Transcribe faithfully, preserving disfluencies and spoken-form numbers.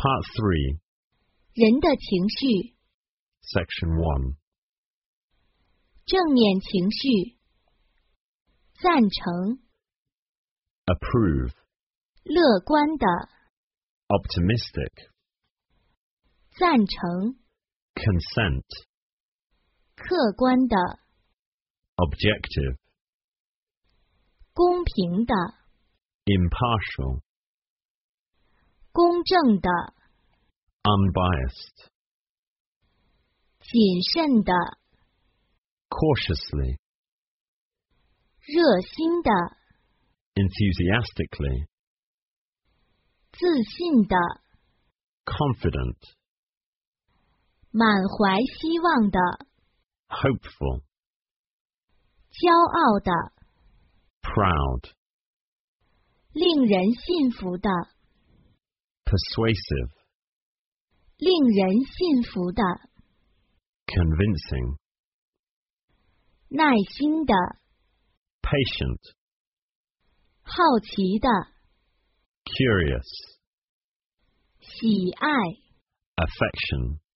Part three, 人的情绪， Section one. 正面情绪，赞成， Approve, 乐观的， optimistic, 赞成， consent, 客观的， objective, 公平的， impartial, 公正的， unbiased, 谨慎的， cautiously, 热心的， enthusiastically, 自信的， confident, 满怀希望的， hopeful, 骄傲的， proud, 令人信服的， persuasive, 令人信服的， convincing, 耐心的， patient, 好奇的， curious, 喜爱。 affection.